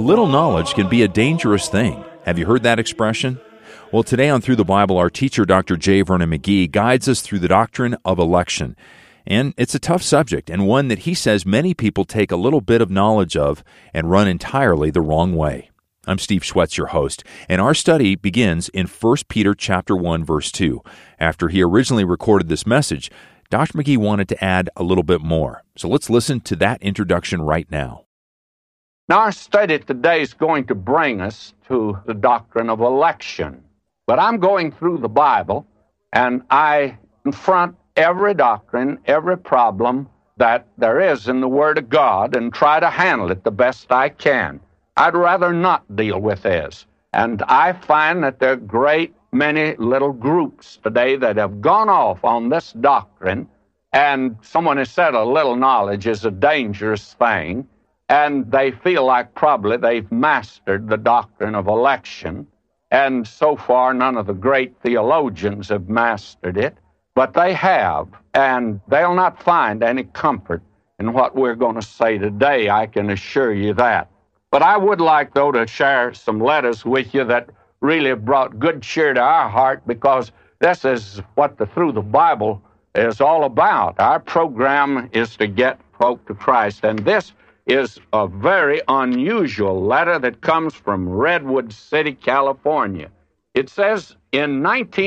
little knowledge can be a dangerous thing. Have you heard that expression? Well, today on Through the Bible, our teacher, Dr. J. Vernon McGee, guides us through the doctrine of election. And it's a tough subject, and one that he says many people take a little bit of knowledge of and run entirely the wrong way. I'm Steve Schwetz, your host, and our study begins in 1 Peter chapter 1, verse 2. After he originally recorded this message, Dr. McGee wanted to add a little bit more. So let's listen to that introduction right now. Now, our study today is going to bring us to the doctrine of election. But I'm going through the Bible, and I confront every doctrine, every problem that there is in the Word of God, and try to handle it the best I can. I'd rather not deal with this. And I find that there are great many little groups today that have gone off on this doctrine, and someone has said a little knowledge is a dangerous thing, and they feel like probably they've mastered the doctrine of election, and so far none of the great theologians have mastered it, but they have, and they'll not find any comfort in what we're going to say today, I can assure you that. But I would like, though, to share some letters with you that really have brought good cheer to our heart, because this is what the Through the Bible is all about. Our program is to get folk to Christ, and this is a very unusual letter that comes from Redwood City, California. It says, in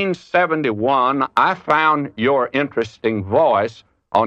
1971, I found your interesting voice on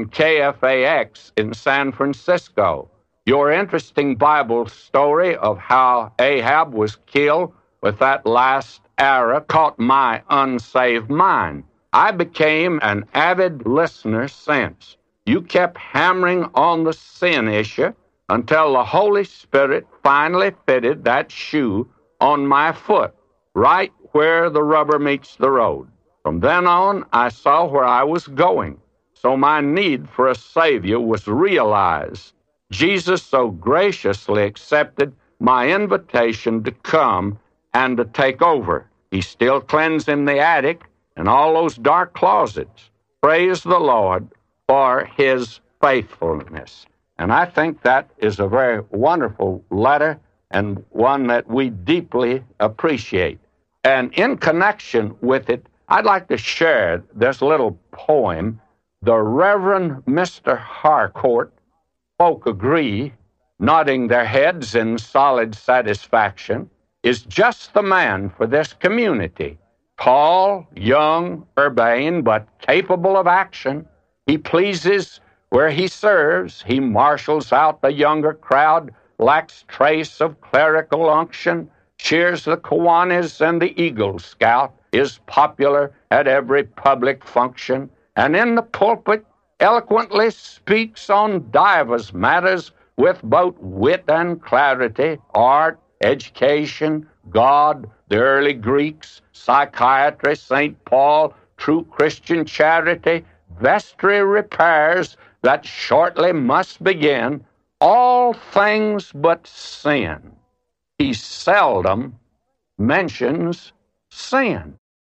KFAX in San Francisco. Your interesting Bible story of how Ahab was killed with that last arrow caught my unsaved mind. I became an avid listener since. You kept hammering on the sin issue until the Holy Spirit finally fitted that shoe on my foot, right where the rubber meets the road. From then on, I saw where I was going, so my need for a Savior was realized. Jesus so graciously accepted my invitation to come and to take over. He's still cleansing the attic and all those dark closets. Praise the Lord for His faithfulness. And I think that is a very wonderful letter and one that we deeply appreciate. And in connection with it, I'd like to share this little poem. The Reverend Mr. Harcourt, folk agree, nodding their heads in solid satisfaction, is just the man for this community. Tall, young, urbane, but capable of action. He pleases where he serves. He marshals out the younger crowd, lacks trace of clerical unction, cheers the Kiwanis and the Eagle Scout, is popular at every public function, and in the pulpit eloquently speaks on divers matters with both wit and clarity, art, education, God, the early Greeks, psychiatry, St. Paul, true Christian charity, vestry repairs that shortly must begin, all things but sin. He seldom mentions sin.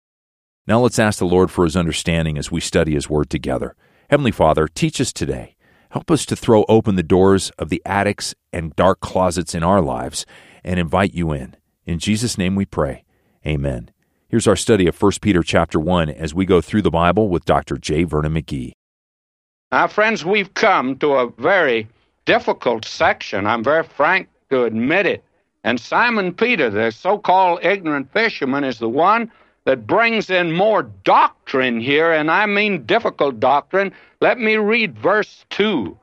Now let's ask the Lord for His understanding as we study His Word together. Heavenly Father, teach us today. Help us to throw open the doors of the attics and dark closets in our lives and invite You in. In Jesus' name we pray. Amen. Here's our study of 1 Peter chapter 1 as we go through the Bible with Dr. J. Vernon McGee. Now, friends, we've come to a very difficult section. I'm very frank to admit it. And Simon Peter, the so-called ignorant fisherman, is the one that brings in more doctrine here, and I mean difficult doctrine. Let me read verse 2.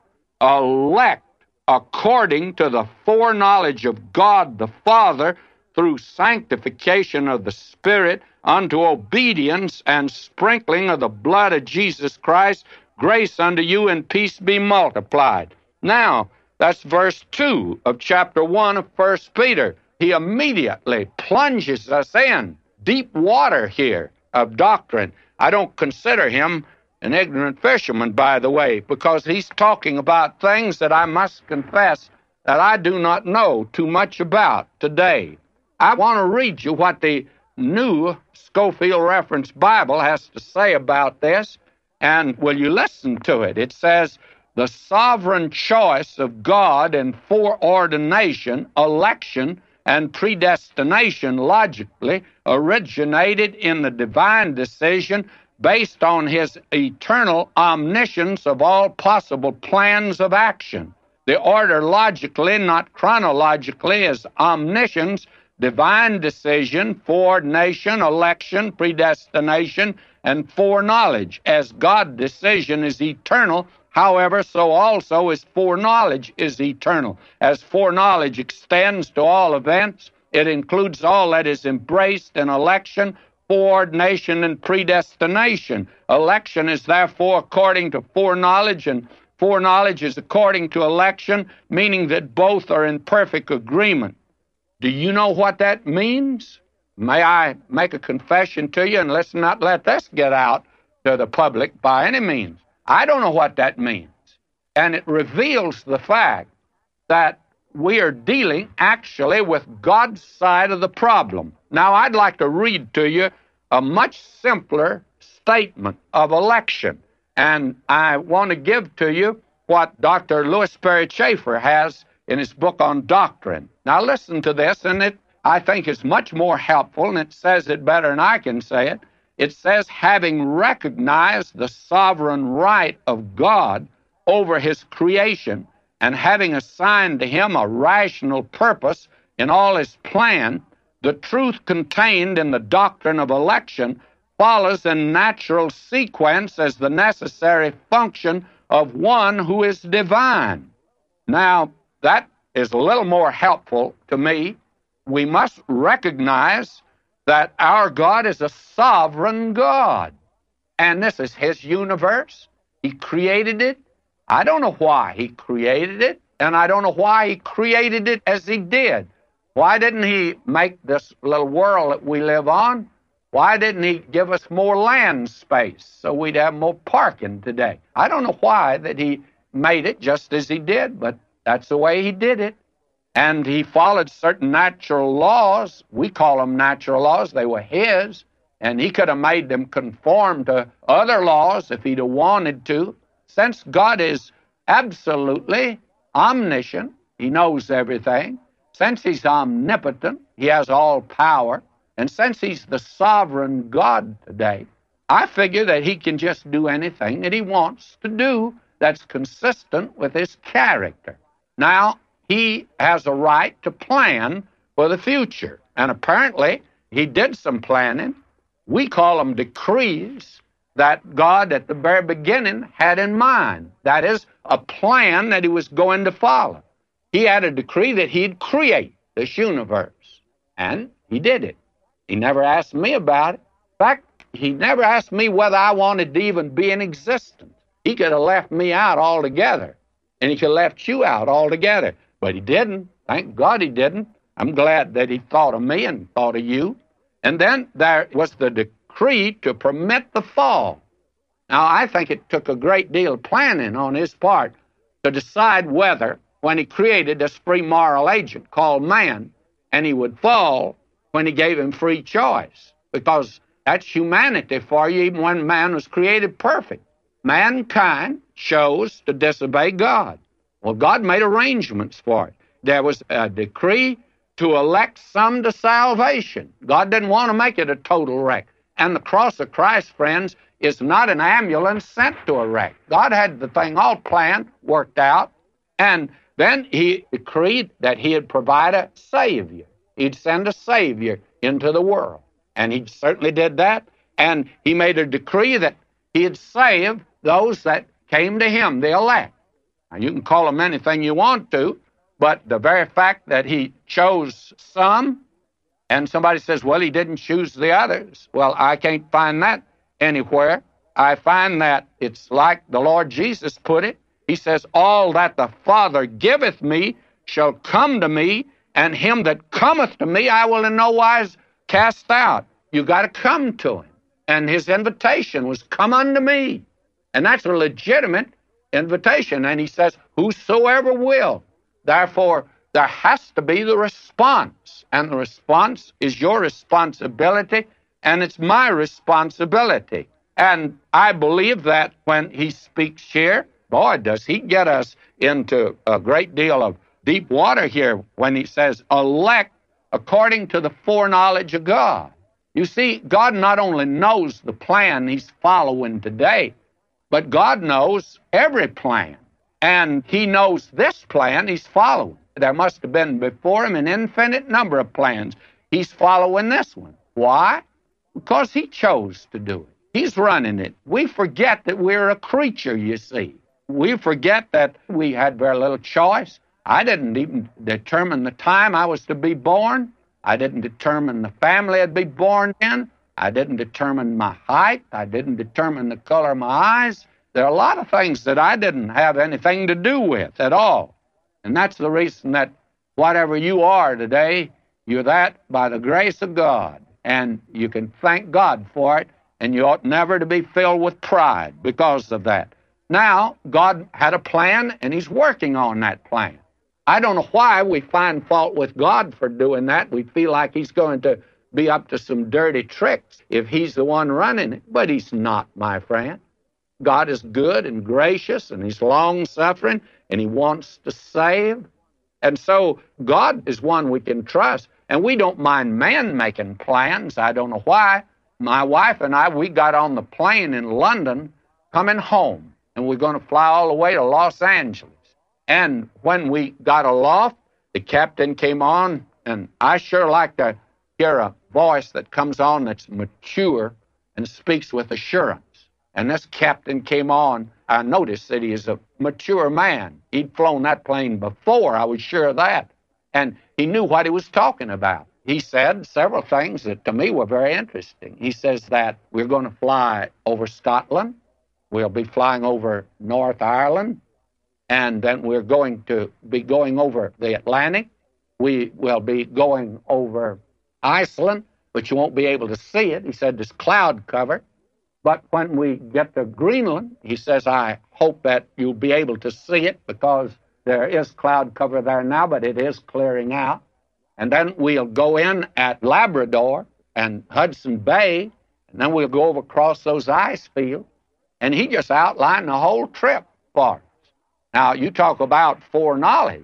Elect according to the foreknowledge of God the Father through sanctification of the Spirit unto obedience and sprinkling of the blood of Jesus Christ, grace unto you and peace be multiplied. Now, that's verse 2 of chapter 1 of 1 Peter. He immediately plunges us in deep water here of doctrine. I don't consider him an ignorant fisherman, by the way, because he's talking about things that I must confess that I do not know too much about today. I want to read you what the New Scofield Reference Bible has to say about this, and will you listen to it? It says, the sovereign choice of God in foreordination, election, and predestination logically originated in the divine decision based on his eternal omniscience of all possible plans of action. The order logically, not chronologically, is omniscience, divine decision, foreordination, election, predestination, and foreknowledge. As God's decision is eternal, however, so also is foreknowledge is eternal. As foreknowledge extends to all events, it includes all that is embraced in election, foreordination, and predestination. Election is therefore according to foreknowledge, and foreknowledge is according to election, meaning that both are in perfect agreement. Do you know what that means? May I make a confession to you, and let's not let this get out to the public by any means. I don't know what that means. And it reveals the fact that we are dealing actually with God's side of the problem. Now, I'd like to read to you a much simpler statement of election. And I want to give to you what Dr. Louis Sperry Chafer has in his book on doctrine. Now, listen to this, and it, I think, is much more helpful, and it says it better than I can say it. It says, having recognized the sovereign right of God over his creation, and having assigned to him a rational purpose in all his plan, the truth contained in the doctrine of election follows in natural sequence as the necessary function of one who is divine. Now, that is a little more helpful to me. We must recognize that our God is a sovereign God, and this is his universe. He created it. I don't know why he created it, and I don't know why he created it as he did. Why didn't he make this little world that we live on? Why didn't he give us more land space so we'd have more parking today? I don't know why that he made it just as he did, but that's the way he did it. And he followed certain natural laws. We call them natural laws. They were his, and he could have made them conform to other laws if he'd have wanted to. Since God is absolutely omniscient, he knows everything. Since he's omnipotent, he has all power. And since he's the sovereign God today, I figure that he can just do anything that he wants to do that's consistent with his character. Now, he has a right to plan for the future. And apparently, he did some planning. We call them decrees that God at the very beginning had in mind. That is, a plan that he was going to follow. He had a decree that he'd create this universe. And he did it. He never asked me about it. In fact, he never asked me whether I wanted to even be in existence. He could have left me out altogether. And he could have left you out altogether. But he didn't. Thank God he didn't. I'm glad that he thought of me and thought of you. And then there was the decree to permit the fall. Now, I think it took a great deal of planning on his part to decide whether, when he created this free moral agent called man, and he would fall when he gave him free choice. Because that's humanity for you, even when man was created perfect. Mankind chose to disobey God. Well, God made arrangements for it. There was a decree to elect some to salvation. God didn't want to make it a total wreck. And the cross of Christ, friends, is not an ambulance sent to a wreck. God had the thing all planned, worked out, and then he decreed that he'd provide a Savior. He'd send a Savior into the world. And he certainly did that. And he made a decree that he'd save those that came to him, the elect. Now, you can call them anything you want to, but the very fact that he chose some, and somebody says, well, he didn't choose the others. Well, I can't find that anywhere. I find that it's like the Lord Jesus put it. He says, all that the Father giveth me shall come to me, and him that cometh to me I will in no wise cast out. You got to come to him. And his invitation was, come unto me. And that's a legitimate invitation. And he says, whosoever will. Therefore, there has to be the response. And the response is your responsibility, and it's my responsibility. And I believe that when he speaks here, Boy, does he get us into a great deal of deep water here when he says, elect according to the foreknowledge of God. You see, God not only knows the plan he's following today, but God knows every plan. And he knows this plan he's following. There must have been before him an infinite number of plans. He's following this one. Why? Because he chose to do it. He's running it. We forget that we're a creature, you see. We forget that we had very little choice. I didn't even determine the time I was to be born. I didn't determine the family I'd be born in. I didn't determine my height. I didn't determine the color of my eyes. There are a lot of things that I didn't have anything to do with at all. And that's the reason that whatever you are today, you're that by the grace of God. And you can thank God for it, and you ought never to be filled with pride because of that. Now, God had a plan, and he's working on that plan. I don't know why we find fault with God for doing that. We feel like he's going to be up to some dirty tricks if he's the one running it. But he's not, my friend. God is good and gracious, and he's long-suffering, and he wants to save. And so God is one we can trust. And we don't mind man making plans. I don't know why. My wife and I, we got on the plane in London coming home, and we're going to fly all the way to Los Angeles. And when we got aloft, the captain came on, and I sure like to hear a voice that comes on that's mature and speaks with assurance. And this captain came on. I noticed that he is a mature man. He'd flown that plane before, I was sure of that. And he knew what he was talking about. He said several things that to me were very interesting. He says that we're going to fly over Scotland. We'll be flying over North Ireland. And then we're going to be going over the Atlantic. We will be going over Iceland, but you won't be able to see it. He said there's cloud cover. But when we get to Greenland, he says, I hope that you'll be able to see it because there is cloud cover there now, but it is clearing out. And then we'll go in at Labrador and Hudson Bay, and then we'll go over across those ice fields. And he just outlined the whole trip for us. Now, you talk about foreknowledge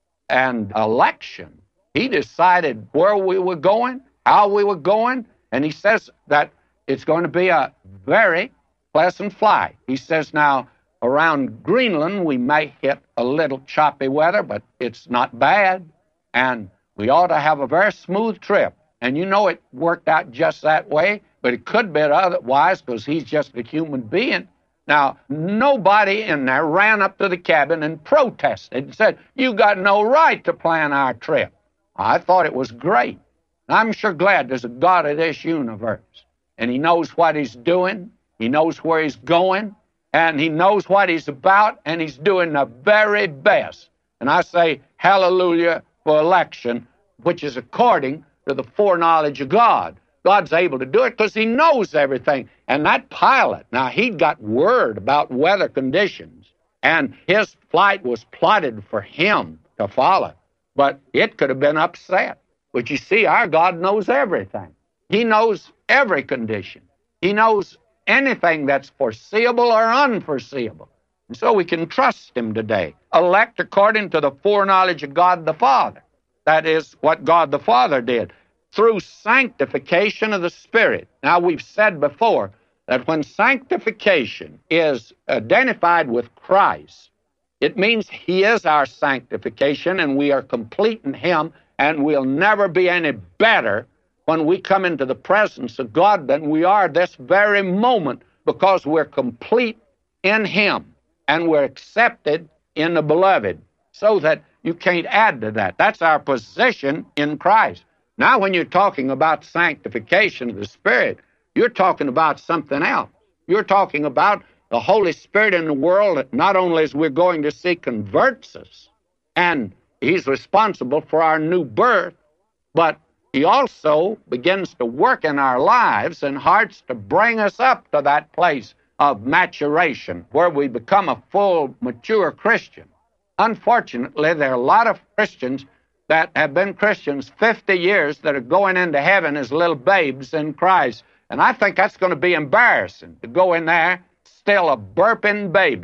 and election. He decided where we were going, how we were going, and he says that it's going to be a very pleasant flight. He says now, around Greenland, we may hit a little choppy weather, but it's not bad, and we ought to have a very smooth trip. And you know it worked out just that way, but it could be otherwise because he's just a human being. Now, nobody in there ran up to the cabin and protested and said, you got no right to plan our trip. I thought it was great. I'm sure glad there's a God of this universe, and he knows what he's doing, he knows where he's going, and he knows what he's about, and he's doing the very best. And I say hallelujah for election, which is according to the foreknowledge of God. God's able to do it because he knows everything. And that pilot, now he'd got word about weather conditions, and his flight was plotted for him to follow. But it could have been upset. But you see, our God knows everything. He knows every condition. He knows anything that's foreseeable or unforeseeable. And so we can trust him today. Elect according to the foreknowledge of God the Father. That is what God the Father did through sanctification of the Spirit. Now, we've said before that when sanctification is identified with Christ, it means he is our sanctification, and we are complete in him, and we'll never be any better when we come into the presence of God than we are this very moment, because we're complete in him, and we're accepted in the beloved, so that you can't add to that. That's our position in Christ. Now, when you're talking about sanctification of the Spirit, you're talking about something else. You're talking about the Holy Spirit in the world that not only as we're going to see converts us, and he's responsible for our new birth, but he also begins to work in our lives and hearts to bring us up to that place of maturation where we become a full, mature Christian. Unfortunately, there are a lot of Christians that have been Christians 50 years that are going into heaven as little babes in Christ. And I think that's going to be embarrassing to go in there still a burping baby.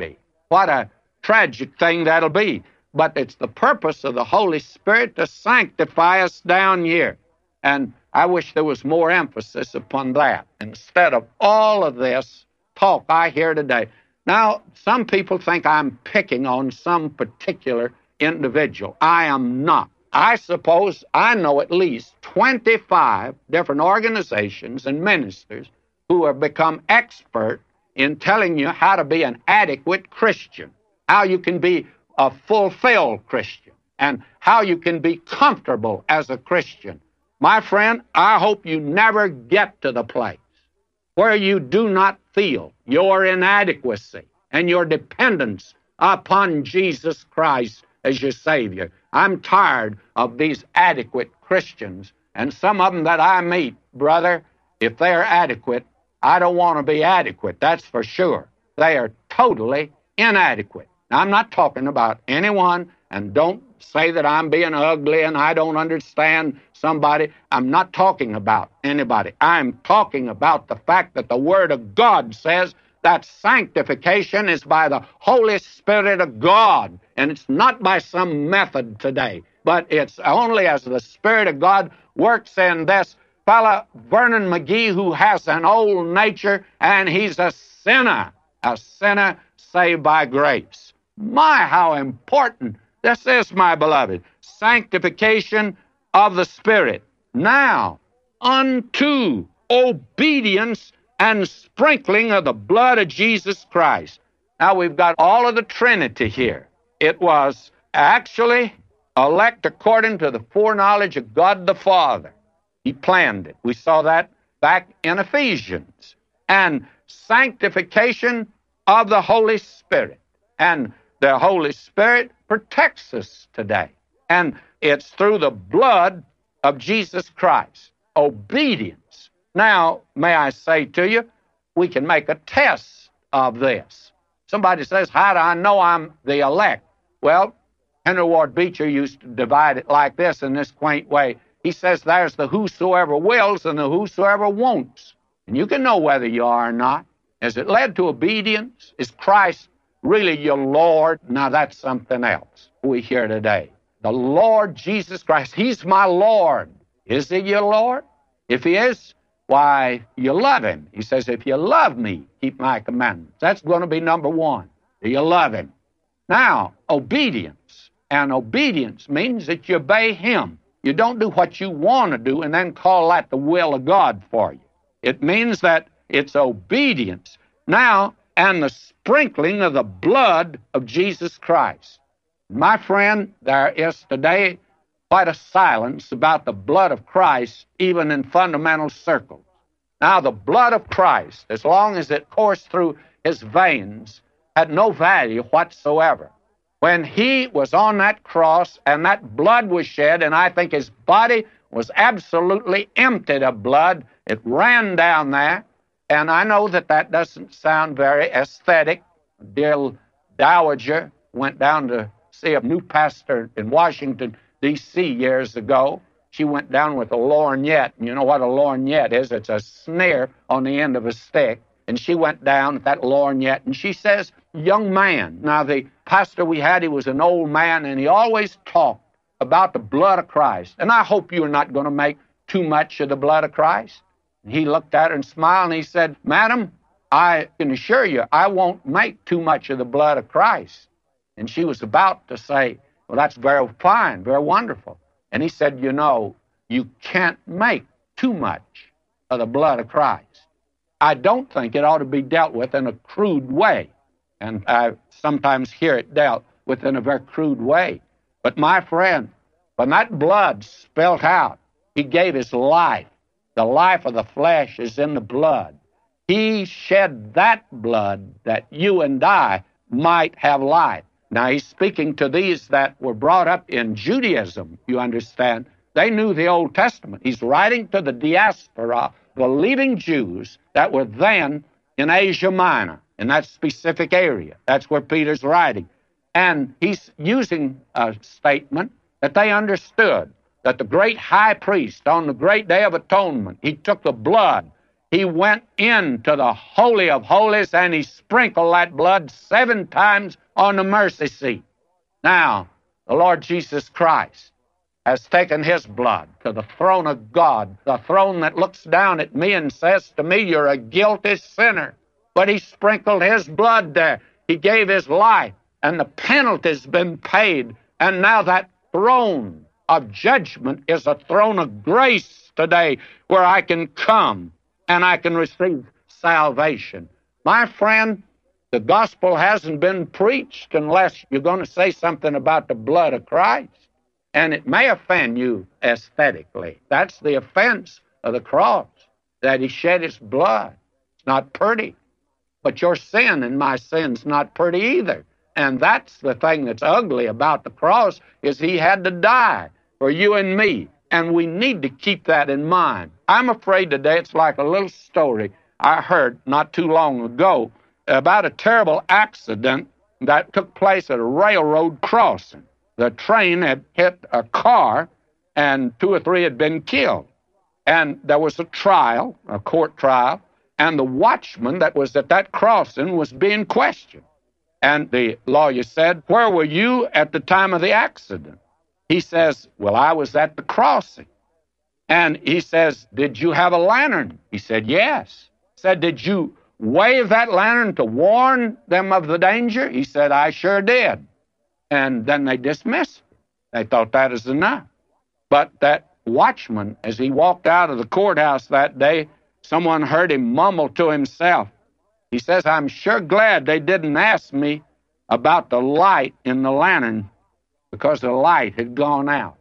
what a tragic thing that'll be. But it's the purpose of the Holy Spirit to sanctify us down here. And I wish there was more emphasis upon that instead of all of this talk I hear today. Now, some people think I'm picking on some particular individual. I am not. I suppose I know at least 25 different organizations and ministers who have become expert in telling you how to be an adequate Christian, how you can be a fulfilled Christian, and how you can be comfortable as a Christian. My friend, I hope you never get to the place where you do not feel your inadequacy and your dependence upon Jesus Christ as your Savior. I'm tired of these adequate Christians, and some of them that I meet, brother, if they're adequate, I don't want to be adequate, that's for sure. They are totally inadequate. Now, I'm not talking about anyone, and don't say that I'm being ugly and I don't understand somebody. I'm not talking about anybody. I'm talking about the fact that the Word of God says that sanctification is by the Holy Spirit of God, and it's not by some method today, but it's only as the Spirit of God works in this fella, Vernon McGee, who has an old nature, and he's a sinner saved by grace. My, how important this is, my beloved. Sanctification of the Spirit. Now, unto obedience and sprinkling of the blood of Jesus Christ. Now, we've got all of the Trinity here. It was actually elect according to the foreknowledge of God the Father. He planned it. We saw that back in Ephesians. And sanctification of the Holy Spirit. And the Holy Spirit protects us today. And it's through the blood of Jesus Christ. Obedience. Now, may I say to you, we can make a test of this. Somebody says, how do I know I'm the elect? Well, Henry Ward Beecher used to divide it like this in this quaint way. He says there's the whosoever wills and the whosoever won'ts. And you can know whether you are or not. Has it led to obedience? Is Christ really your Lord? Now that's something else we hear today. The Lord Jesus Christ, He's my Lord. Is He your Lord? If He is, why, you love Him. He says, if you love me, keep my commandments. That's going to be number one. Do you love Him? Now, obedience. And obedience means that you obey Him. You don't do what you want to do and then call that the will of God for you. It means that it's obedience. Now, and the sprinkling of the blood of Jesus Christ. My friend, there is today quite a silence about the blood of Christ, even in fundamental circles. Now, the blood of Christ, as long as it coursed through His veins, had no value whatsoever. When He was on that cross and that blood was shed, and I think His body was absolutely emptied of blood, it ran down there, and I know that that doesn't sound very aesthetic. Dear Dowager went down to see a new pastor in Washington, D.C. years ago. She went down with a lorgnette. And you know what a lorgnette is? It's a snare on the end of a stick. And she went down with that lorgnette, and she says, young man. Now, the pastor we had, he was an old man, and he always talked about the blood of Christ. And I hope you're not going to make too much of the blood of Christ. And he looked at her and smiled, and he said, Madam, I can assure you, I won't make too much of the blood of Christ. And she was about to say, well, that's very fine, very wonderful. And he said, you know, you can't make too much of the blood of Christ. I don't think it ought to be dealt with in a crude way. And I sometimes hear it dealt with in a very crude way. But my friend, when that blood spilled out, He gave His life. The life of the flesh is in the blood. He shed that blood that you and I might have life. Now, He's speaking to these that were brought up in Judaism, you understand. They knew the Old Testament. He's writing to the diaspora, believing Jews that were then in Asia Minor, in that specific area. That's where Peter's writing. And he's using a statement that they understood, that the great high priest on the great day of atonement, he took the blood He went into the Holy of Holies and he sprinkled that blood 7 times on the mercy seat. Now, the Lord Jesus Christ has taken his blood to the throne of God, the throne that looks down at me and says to me, you're a guilty sinner. But he sprinkled his blood there. He gave his life, and the penalty's been paid. And now that throne of judgment is a throne of grace today where I can come and I can receive salvation. My friend, the gospel hasn't been preached unless you're going to say something about the blood of Christ. And it may offend you aesthetically. That's the offense of the cross, that he shed his blood. It's not pretty. But your sin and my sin's not pretty either. And that's the thing that's ugly about the cross, is he had to die for you and me. And we need to keep that in mind. I'm afraid today it's like a little story I heard not too long ago about a terrible accident that took place at a railroad crossing. The train had hit a car, and 2 or 3 had been killed. And there was a trial, a court trial, and the watchman that was at that crossing was being questioned. And the lawyer said, where were you at the time of the accident? He says, well, I was at the crossing. And he says, did you have a lantern? He said, yes. He said, did you wave that lantern to warn them of the danger? He said, I sure did. And then they dismissed him. They thought that is enough. But that watchman, as he walked out of the courthouse that day, someone heard him mumble to himself. He says, I'm sure glad they didn't ask me about the light in the lantern, because the light had gone out.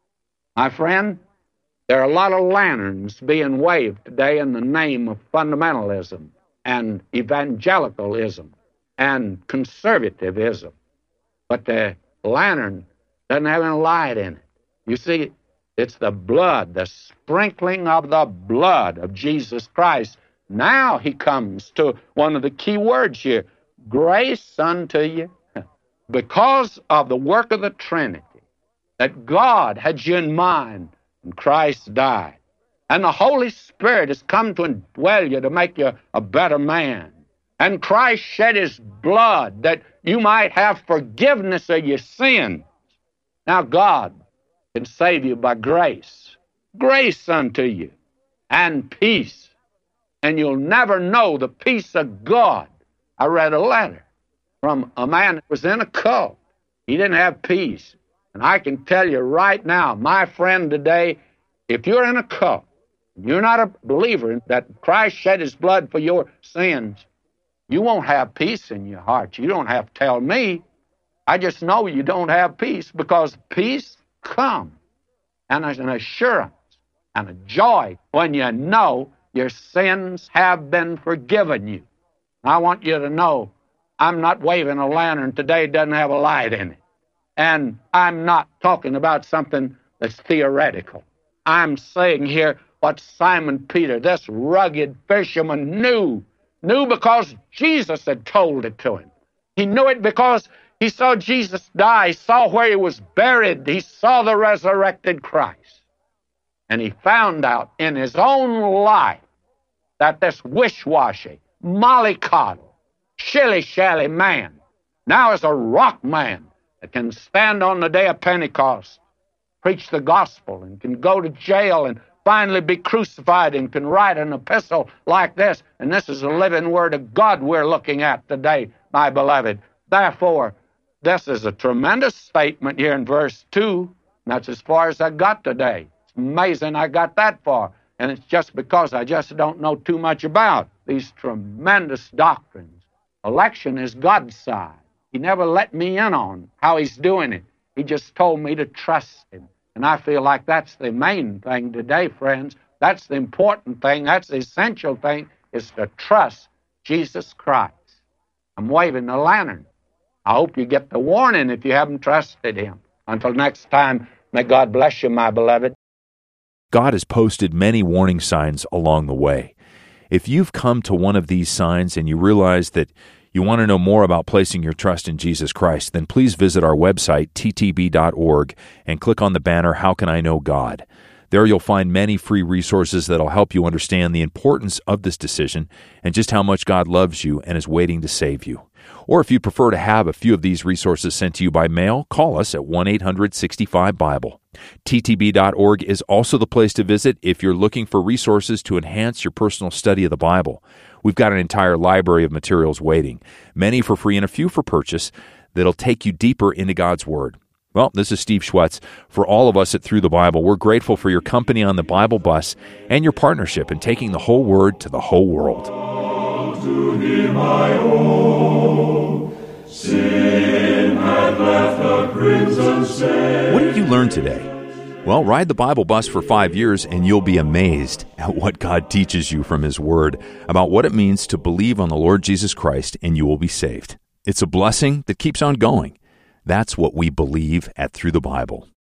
My friend, there are a lot of lanterns being waved today in the name of fundamentalism and evangelicalism and conservatism. But the lantern doesn't have any light in it. You see, it's the blood, the sprinkling of the blood of Jesus Christ. Now he comes to one of the key words here, grace unto you. Because of the work of the Trinity, that God had you in mind when Christ died. And the Holy Spirit has come to indwell you to make you a better man. And Christ shed his blood that you might have forgiveness of your sins. Now God can save you by grace. Grace unto you and peace. And you'll never know the peace of God. I read a letter from a man that was in a cult. He didn't have peace. And I can tell you right now, my friend today, if you're in a cult, you're not a believer that Christ shed his blood for your sins, you won't have peace in your heart. You don't have to tell me. I just know you don't have peace, because peace comes, and there's an assurance and a joy when you know your sins have been forgiven you. I want you to know, I'm not waving a lantern today that doesn't have a light in it. And I'm not talking about something that's theoretical. I'm saying here what Simon Peter, this rugged fisherman, knew because Jesus had told it to him. He knew it because he saw Jesus die. He saw where he was buried. He saw the resurrected Christ. And he found out in his own life that this wish-washy, mollycoddle, shilly-shally man now is a rock man that can stand on the day of Pentecost, preach the gospel, and can go to jail and finally be crucified, and can write an epistle like this. And this is the living word of God we're looking at today, my beloved. Therefore, this is a tremendous statement here in verse 2. And that's as far as I got today. It's amazing I got that far. And it's just because I just don't know too much about these tremendous doctrines. Election is God's side. He never let me in on how he's doing it. He just told me to trust him. And I feel like that's the main thing today, friends. That's the important thing. That's the essential thing, is to trust Jesus Christ. I'm waving the lantern. I hope you get the warning if you haven't trusted him. Until next time, may God bless you, my beloved. God has posted many warning signs along the way. If you've come to one of these signs and you realize that you want to know more about placing your trust in Jesus Christ, then please visit our website, ttb.org, and click on the banner, How Can I Know God? There you'll find many free resources that'll help you understand the importance of this decision and just how much God loves you and is waiting to save you. Or if you prefer to have a few of these resources sent to you by mail, call us at 1-800-65-BIBLE. ttb.org is also the place to visit if you're looking for resources to enhance your personal study of the Bible. We've got an entire library of materials waiting, many for free and a few for purchase, that'll take you deeper into God's Word. Well, this is Steve Schwetz. For all of us at Through the Bible, we're grateful for your company on the Bible bus and your partnership in taking the whole Word to the whole world. To Him I owe. Sin had left a crimson stain. What did you learn today? Well, ride the Bible bus for 5 years and you'll be amazed at what God teaches you from His Word about what it means to believe on the Lord Jesus Christ and you will be saved. It's a blessing that keeps on going. That's what we believe at Through the Bible.